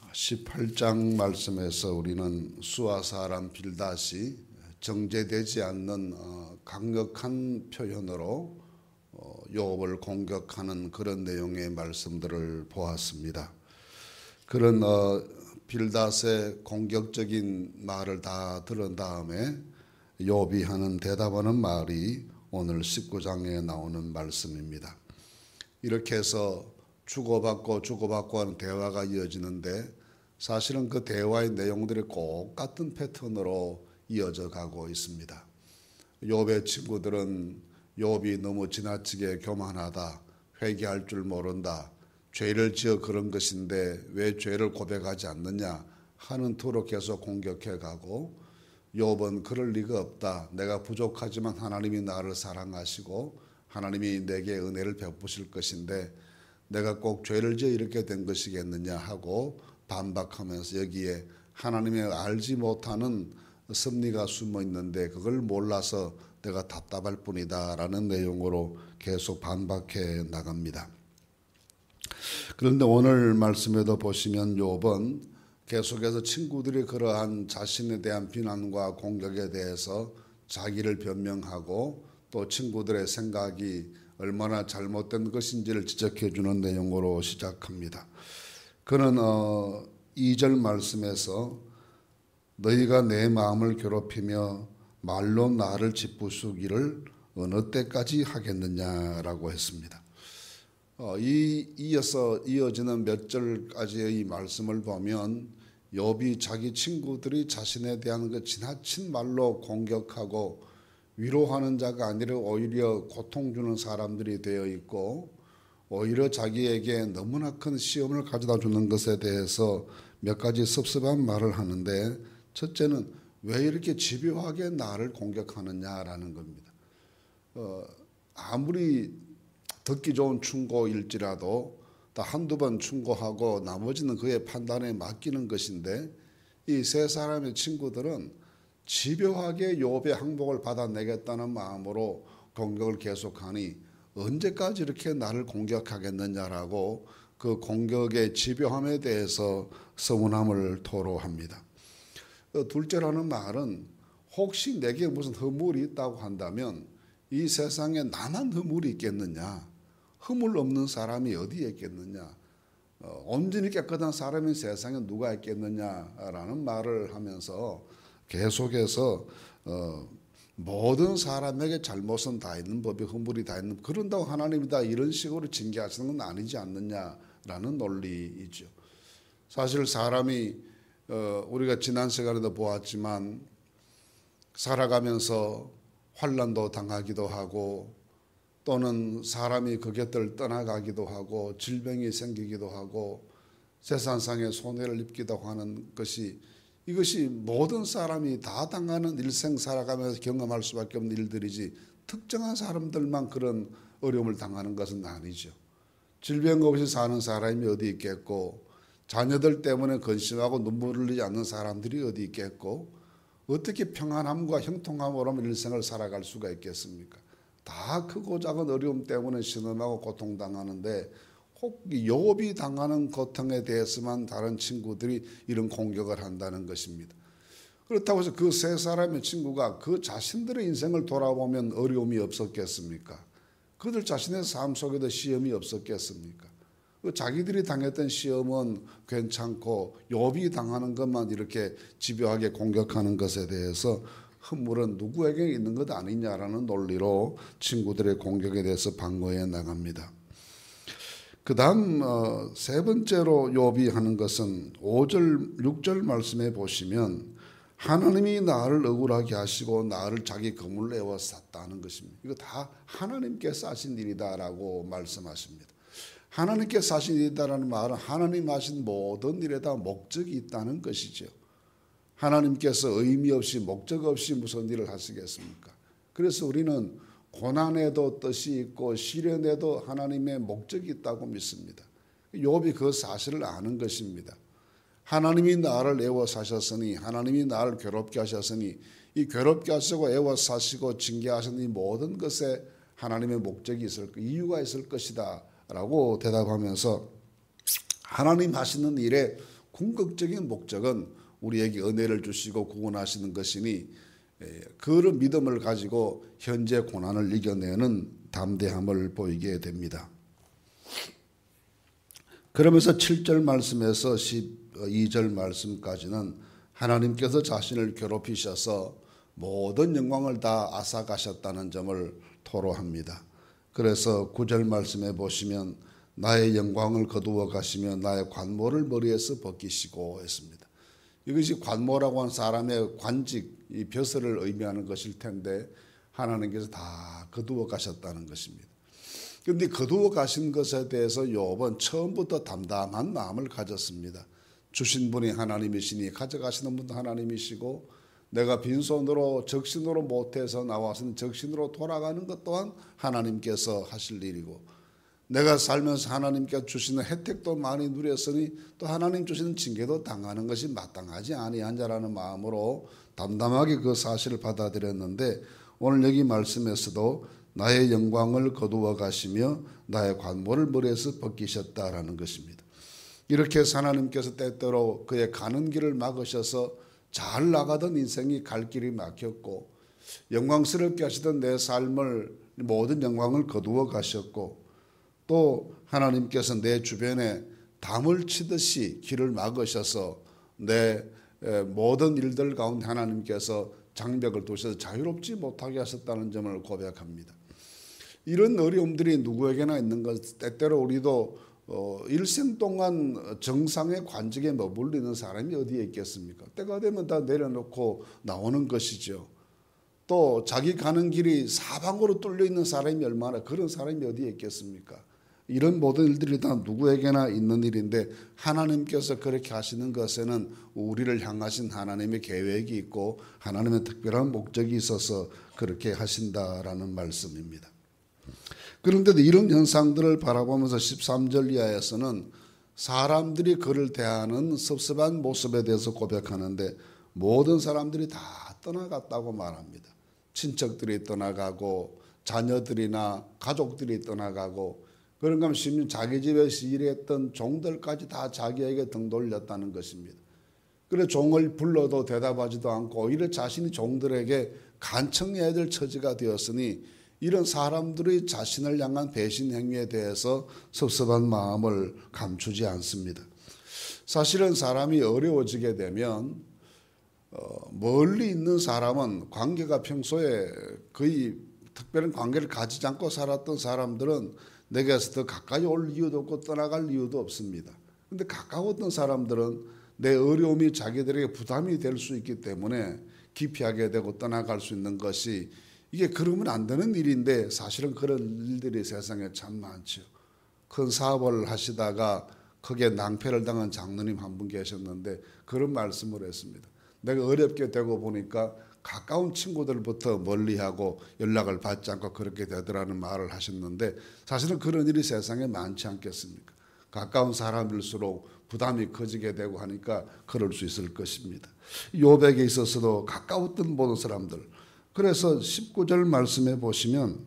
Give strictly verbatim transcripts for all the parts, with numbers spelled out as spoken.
십팔 장 말씀에서 우리는 수아 사람 빌닷이 정제되지 않는 강력한 표현으로 욥을 공격하는 그런 내용의 말씀들을 보았습니다. 그런 빌닷의 공격적인 말을 다 들은 다음에 욥이 하는 대답하는 말이 오늘 십구 장에 나오는 말씀입니다. 이렇게 해서 주고받고 주고받고 하는 대화가 이어지는데 사실은 그 대화의 내용들이 꼭 같은 패턴으로 이어져 가고 있습니다. 욥의 친구들은 욥이 너무 지나치게 교만하다, 회개할 줄 모른다, 죄를 지어 그런 것인데 왜 죄를 고백하지 않느냐 하는 투로 계속 공격해 가고, 욥은 그럴 리가 없다, 내가 부족하지만 하나님이 나를 사랑하시고 하나님이 내게 은혜를 베푸실 것인데 내가 꼭 죄를 지어 이렇게 된 것이겠느냐 하고 반박하면서 여기에 하나님의 알지 못하는 섭리가 숨어 있는데 그걸 몰라서 내가 답답할 뿐이다 라는 내용으로 계속 반박해 나갑니다. 그런데 오늘 말씀에도 보시면 욥은 계속해서 친구들이 그러한 자신에 대한 비난과 공격에 대해서 자기를 변명하고 또 친구들의 생각이 얼마나 잘못된 것인지를 지적해 주는 내용으로 시작합니다. 그는 어, 이 절 말씀에서 너희가 내 마음을 괴롭히며 말로 나를 짓부수기를 어느 때까지 하겠느냐라고 했습니다. 어, 이 이어서 이어지는 몇 절까지의 말씀을 보면 욥이 자기 친구들이 자신에 대한 그 지나친 말로 공격하고 위로하는 자가 아니라 오히려 고통 주는 사람들이 되어 있고, 오히려 자기에게 너무나 큰 시험을 가져다 주는 것에 대해서 몇 가지 섭섭한 말을 하는데, 첫째는 왜 이렇게 집요하게 나를 공격하느냐라는 겁니다. 어, 아무리 듣기 좋은 충고일지라도 다 한두 번 충고하고 나머지는 그의 판단에 맡기는 것인데, 이 세 사람의 친구들은 집요하게 욥의 항복을 받아내겠다는 마음으로 공격을 계속하니 언제까지 이렇게 나를 공격하겠느냐라고 그 공격의 집요함에 대해서 서운함을 토로합니다. 둘째라는 말은 혹시 내게 무슨 허물이 있다고 한다면 이 세상에 나만 허물이 있겠느냐, 허물 없는 사람이 어디에 있겠느냐, 어, 온전히 깨끗한 사람인 세상에 누가 있겠느냐라는 말을 하면서 계속해서 어, 모든 사람에게 잘못은 다 있는 법이 허물이 다 있는, 그런다고 하나님이 다 이런 식으로 징계하시는 건 아니지 않느냐라는 논리이죠. 사실 사람이 어, 우리가 지난 시간에도 보았지만 살아가면서 환난도 당하기도 하고 또는 사람이 그 곁을 떠나가기도 하고 질병이 생기기도 하고 세상상의 손해를 입기도 하는 것이, 이것이 모든 사람이 다 당하는 일생 살아가면서 경험할 수밖에 없는 일들이지 특정한 사람들만 그런 어려움을 당하는 것은 아니죠. 질병 없이 사는 사람이 어디 있겠고, 자녀들 때문에 근심하고 눈물을 흘리지 않는 사람들이 어디 있겠고, 어떻게 평안함과 형통함으로 일생을 살아갈 수가 있겠습니까? 다 크고 작은 어려움 때문에 신음하고 고통당하는데 혹 욥이 당하는 고통에 대해서만 다른 친구들이 이런 공격을 한다는 것입니다. 그렇다고 해서 그 세 사람의 친구가 그 자신들의 인생을 돌아보면 어려움이 없었겠습니까? 그들 자신의 삶 속에도 시험이 없었겠습니까? 자기들이 당했던 시험은 괜찮고 욥이 당하는 것만 이렇게 집요하게 공격하는 것에 대해서 허물은 누구에게 있는 것 아니냐라는 논리로 친구들의 공격에 대해서 방어해 나갑니다. 그 다음 어, 세 번째로 욥이 하는 것은 오 절 육 절 말씀에 보시면 하나님이 나를 억울하게 하시고 나를 자기 검을 내어 쌌다는 것입니다. 이거 다 하나님께서 하신 일이다라고 말씀하십니다. 하나님께서 하신 일이다라는 말은 하나님 하신 모든 일에다 목적이 있다는 것이죠. 하나님께서 의미 없이 목적 없이 무슨 일을 하시겠습니까? 그래서 우리는 고난에도 뜻이 있고 시련에도 하나님의 목적이 있다고 믿습니다. 욥이 그 사실을 아는 것입니다. 하나님이 나를 애워 사셨으니, 하나님이 나를 괴롭게 하셨으니, 이 괴롭게 하시고 애워 사시고 징계하신 이 모든 것에 하나님의 목적이 있을, 이유가 있을 것이다 라고 대답하면서 하나님 하시는 일에 궁극적인 목적은 우리에게 은혜를 주시고 구원하시는 것이니 그런 믿음을 가지고 현재 고난을 이겨내는 담대함을 보이게 됩니다. 그러면서 칠 절 말씀에서 십이 절 말씀까지는 하나님께서 자신을 괴롭히셔서 모든 영광을 다 앗아가셨다는 점을 토로합니다. 그래서 구 절 말씀에 보시면 나의 영광을 거두어 가시며 나의 관모를 머리에서 벗기시고 했습니다. 이것이 관모라고 하는 사람의 관직, 이 벼슬을 의미하는 것일 텐데 하나님께서 다 거두어 가셨다는 것입니다. 그런데 거두어 가신 것에 대해서 욥은 처음부터 담담한 마음을 가졌습니다. 주신 분이 하나님이시니 가져가시는 분도 하나님이시고 내가 빈손으로 적신으로 못해서 나와서는 적신으로 돌아가는 것 또한 하나님께서 하실 일이고 내가 살면서 하나님께서 주시는 혜택도 많이 누렸으니 또 하나님 주시는 징계도 당하는 것이 마땅하지 아니한 자라는 마음으로 담담하게 그 사실을 받아들였는데 오늘 여기 말씀에서도 나의 영광을 거두어 가시며 나의 관모를 머리에서 벗기셨다라는 것입니다. 이렇게 하나님께서 때때로 그의 가는 길을 막으셔서 잘 나가던 인생이 갈 길이 막혔고 영광스럽게 하시던 내 삶을 모든 영광을 거두어 가셨고 또 하나님께서 내 주변에 담을 치듯이 길을 막으셔서 내 모든 일들 가운데 하나님께서 장벽을 두셔서 자유롭지 못하게 하셨다는 점을 고백합니다. 이런 어려움들이 누구에게나 있는 것, 때때로 우리도 어, 일생 동안 정상의 관직에 머물리는 사람이 어디에 있겠습니까? 때가 되면 다 내려놓고 나오는 것이죠. 또 자기 가는 길이 사방으로 뚫려 있는 사람이 얼마나 그런 사람이 어디에 있겠습니까? 이런 모든 일들이 다 누구에게나 있는 일인데 하나님께서 그렇게 하시는 것에는 우리를 향하신 하나님의 계획이 있고 하나님의 특별한 목적이 있어서 그렇게 하신다라는 말씀입니다. 그런데도 이런 현상들을 바라보면서 십삼 절 이하에서는 사람들이 그를 대하는 섭섭한 모습에 대해서 고백하는데 모든 사람들이 다 떠나갔다고 말합니다. 친척들이 떠나가고 자녀들이나 가족들이 떠나가고 그런가 하면 심지어 자기 집에서 일했던 종들까지 다 자기에게 등 돌렸다는 것입니다. 그래 종을 불러도 대답하지도 않고 오히려 자신이 종들에게 간청해야 될 처지가 되었으니 이런 사람들의 자신을 향한 배신 행위에 대해서 섭섭한 마음을 감추지 않습니다. 사실은 사람이 어려워지게 되면 어, 멀리 있는 사람은 관계가 평소에 거의 특별한 관계를 가지지 않고 살았던 사람들은 내게서 더 가까이 올 이유도 없고 떠나갈 이유도 없습니다. 그런데 가까웠던 사람들은 내 어려움이 자기들에게 부담이 될 수 있기 때문에 기피하게 되고 떠나갈 수 있는 것이 이게 그러면 안 되는 일인데 사실은 그런 일들이 세상에 참 많죠. 큰 사업을 하시다가 크게 낭패를 당한 장로님 한 분 계셨는데 그런 말씀을 했습니다. 내가 어렵게 되고 보니까 가까운 친구들부터 멀리하고 연락을 받지 않고 그렇게 되더라는 말을 하셨는데 사실은 그런 일이 세상에 많지 않겠습니까? 가까운 사람일수록 부담이 커지게 되고 하니까 그럴 수 있을 것입니다. 욥에게 있어서도 가까웠던 모든 사람들 그래서 십구 절 말씀에 보시면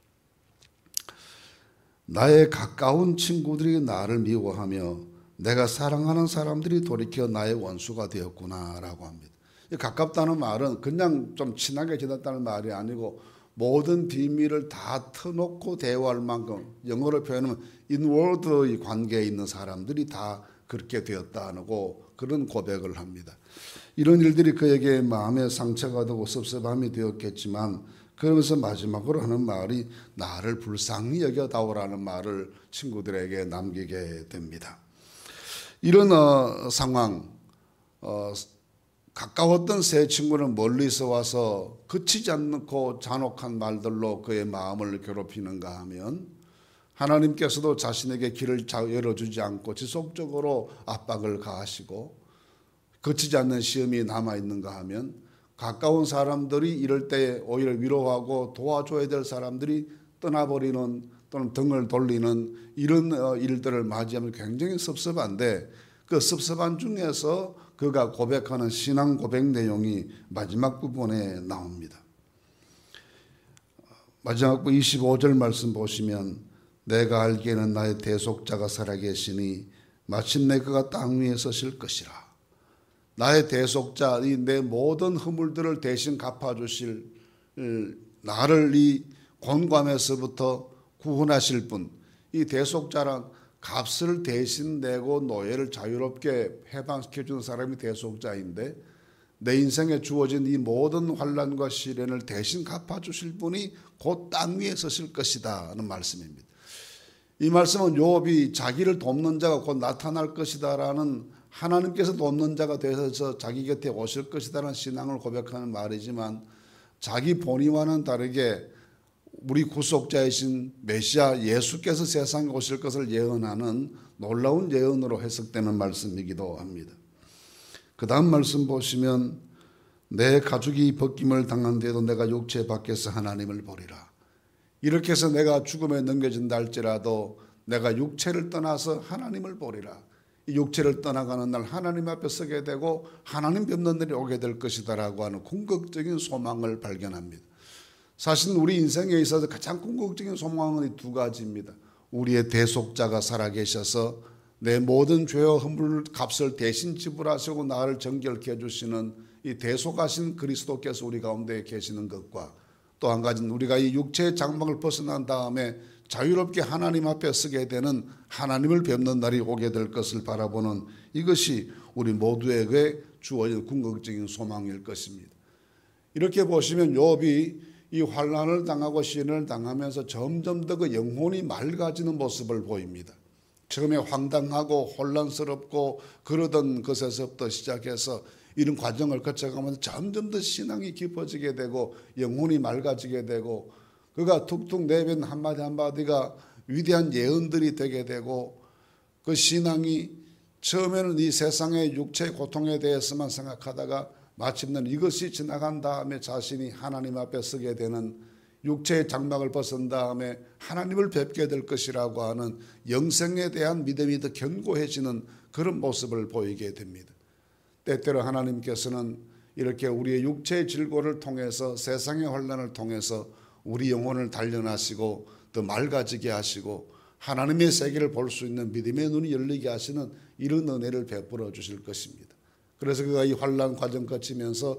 나의 가까운 친구들이 나를 미워하며 내가 사랑하는 사람들이 돌이켜 나의 원수가 되었구나라고 합니다. 가깝다는 말은 그냥 좀 친하게 지냈다는 말이 아니고 모든 비밀을 다 터놓고 대화할 만큼 영어로 표현하면 인워드의 관계에 있는 사람들이 다 그렇게 되었다고 그런 고백을 합니다. 이런 일들이 그에게 마음에 상처가 되고 섭섭함이 되었겠지만 그러면서 마지막으로 하는 말이 나를 불쌍히 여겨다오라는 말을 친구들에게 남기게 됩니다. 이런 어, 상황 어, 가까웠던 세 친구는 멀리서 와서 그치지 않고 잔혹한 말들로 그의 마음을 괴롭히는가 하면 하나님께서도 자신에게 길을 열어주지 않고 지속적으로 압박을 가하시고 거치지 않는 시험이 남아있는가 하면 가까운 사람들이 이럴 때 오히려 위로하고 도와줘야 될 사람들이 떠나버리는 또는 등을 돌리는 이런 일들을 맞이하면 굉장히 섭섭한데 그 섭섭한 중에서 그가 고백하는 신앙 고백 내용이 마지막 부분에 나옵니다. 마지막 부분 이십오 절 말씀 보시면 내가 알기에는 나의 대속자가 살아계시니 마침내 그가 땅 위에 서실 것이라. 나의 대속자, 이 내 모든 허물들을 대신 갚아주실 나를 이 곤감에서부터 구원하실 분, 이 대속자란 값을 대신 내고 노예를 자유롭게 해방시켜주는 사람이 대속자인데, 내 인생에 주어진 이 모든 환난과 시련을 대신 갚아주실 분이 곧 땅 위에 서실 것이다 하는 말씀입니다. 이 말씀은 욥이 자기를 돕는 자가 곧 나타날 것이다라는, 하나님께서 돕는 자가 되셔서 자기 곁에 오실 것이다라는 신앙을 고백하는 말이지만, 자기 본의와는 다르게 우리 구속자이신 메시아 예수께서 세상에 오실 것을 예언하는 놀라운 예언으로 해석되는 말씀이기도 합니다. 그 다음 말씀 보시면, 내 가죽이 벗김을 당한 데도 내가 육체 밖에서 하나님을 보리라. 이렇게 해서 내가 죽음에 넘겨진다 할지라도 내가 육체를 떠나서 하나님을 보리라. 이 육체를 떠나가는 날 하나님 앞에 서게 되고 하나님 뵙는 날이 오게 될 것이다라고 하는 궁극적인 소망을 발견합니다. 사실 우리 인생에 있어서 가장 궁극적인 소망은 이 두 가지입니다. 우리의 대속자가 살아계셔서 내 모든 죄와 허물 값을 대신 지불하시고 나를 정결케 해주시는 이 대속하신 그리스도께서 우리 가운데 계시는 것과, 또 한 가지는 우리가 이 육체의 장막을 벗어난 다음에 자유롭게 하나님 앞에 서게 되는 하나님을 뵙는 날이 오게 될 것을 바라보는, 이것이 우리 모두에게 주어진 궁극적인 소망일 것입니다. 이렇게 보시면 욥이 이 환난을 당하고 시련을 당하면서 점점 더 그 영혼이 맑아지는 모습을 보입니다. 처음에 황당하고 혼란스럽고 그러던 것에서부터 시작해서 이런 과정을 거쳐가면서 점점 더 신앙이 깊어지게 되고 영혼이 맑아지게 되고, 그가 툭툭 내뱉는 한마디 한마디가 위대한 예언들이 되게 되고, 그 신앙이 처음에는 이 세상의 육체의 고통에 대해서만 생각하다가 마침내 이것이 지나간 다음에 자신이 하나님 앞에 서게 되는, 육체의 장막을 벗은 다음에 하나님을 뵙게 될 것이라고 하는 영생에 대한 믿음이 더 견고해지는 그런 모습을 보이게 됩니다. 때때로 하나님께서는 이렇게 우리의 육체의 질고를 통해서, 세상의 환난을 통해서 우리 영혼을 단련하시고 더 맑아지게 하시고 하나님의 세계를 볼 수 있는 믿음의 눈이 열리게 하시는 이런 은혜를 베풀어 주실 것입니다. 그래서 그가 이 환난 과정 거치면서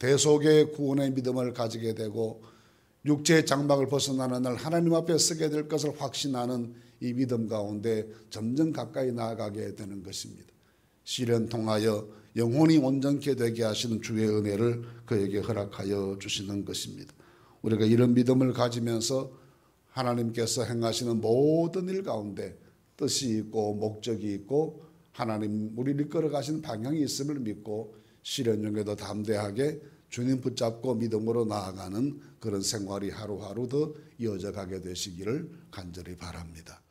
대속의 구원의 믿음을 가지게 되고, 육체의 장막을 벗어나는 날 하나님 앞에 서게 될 것을 확신하는 이 믿음 가운데 점점 가까이 나아가게 되는 것입니다. 시련 통하여 영혼이 온전케 되게 하시는 주의 은혜를 그에게 허락하여 주시는 것입니다. 우리가 이런 믿음을 가지면서 하나님께서 행하시는 모든 일 가운데 뜻이 있고 목적이 있고 하나님 우리를 이끌어가신 방향이 있음을 믿고 시련 중에도 담대하게 주님 붙잡고 믿음으로 나아가는 그런 생활이 하루하루 더 이어져 가게 되시기를 간절히 바랍니다.